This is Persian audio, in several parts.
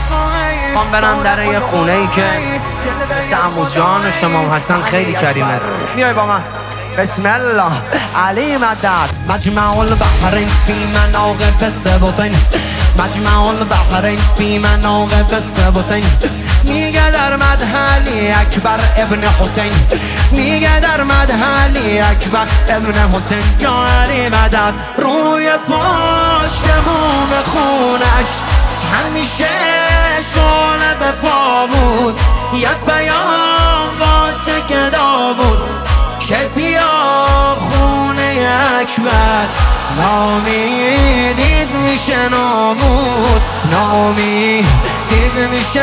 خوام برم در یه خونه ای که مثل عمو جان شما حسن خیلی کریمه. میای با من؟ بسم الله علی مدد. مجمع البحرین فی مناقب سبطین، مجمع البحرین فی مناقب سبطین. میگه در مدح علی اکبر ابن حسین، میگه در مدح علی اکبر ابن حسین. یا علی مدد. روی پشت بوم خونش همیشه شعله به پا بود، یک بیان واسه گدا بود که بیا خونه اکبر. نامیدید میشه نامود، نامیدید میشه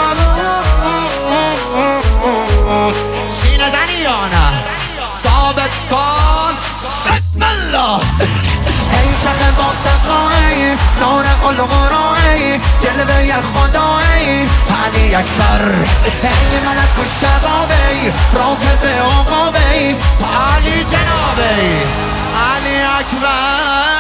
نامود. سینه زنی یا نه؟ ثابت کن. بسم الله. ای شخ با سخایی نور القرآنی جلوه خدایی علی اکبر. ای ملک و شبابی راکب آقابی علی جنابی علی اکبر.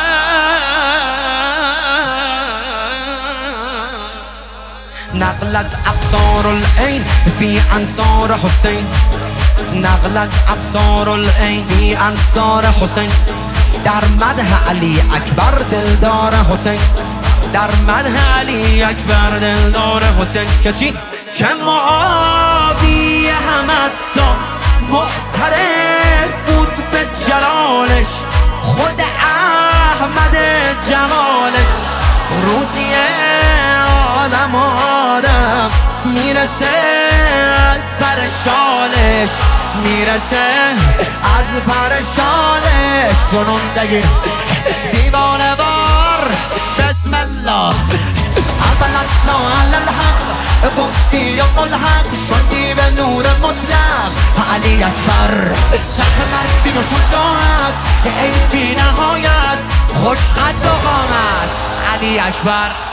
نقل از ابصار العین فی انصار حسین، نقل از ابصار العین فی انصار حسین. در مدح علی اکبر دلدار حسین، در مدح علی اکبر دلدار حسین. کسی که معاویه هم حتی معترف بود به جلالش، خود احمد جمالش. روزی آدم آدم میرسه از پرشالش، میرسه از پرشالش. جنوندگی دیوانه بار. بسم الله. اول اصلا علی الحق گفتی یا ملحق شدی به نور مطلق علی اکبر. تخت مردی و شجاعت ای بی نهایت، خوش قد و قامت علی اکبر.